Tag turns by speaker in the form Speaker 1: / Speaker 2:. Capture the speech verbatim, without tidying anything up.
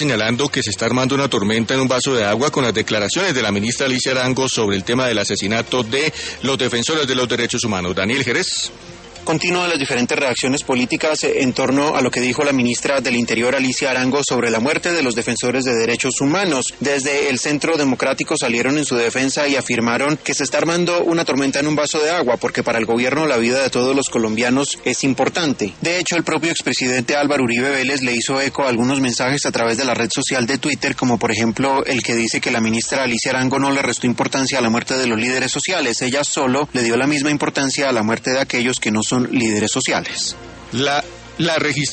Speaker 1: señalando que se está armando una tormenta en un vaso de agua con las declaraciones de la ministra Alicia Arango sobre el tema del asesinato de los defensores de los derechos humanos. Daniel Jerez.
Speaker 2: Continúan las diferentes reacciones políticas en torno a lo que dijo la ministra del Interior, Alicia Arango, sobre la muerte de los defensores de derechos humanos. Desde el Centro Democrático salieron en su defensa y afirmaron que se está armando una tormenta en un vaso de agua, porque para el gobierno la vida de todos los colombianos es importante. De hecho, el propio expresidente Álvaro Uribe Vélez le hizo eco a algunos mensajes a través de la red social de Twitter, como por ejemplo el que dice que la ministra Alicia Arango no le restó importancia a la muerte de los líderes sociales. Ella solo le dio la misma importancia a la muerte de aquellos que no son líderes sociales.
Speaker 1: La, la registración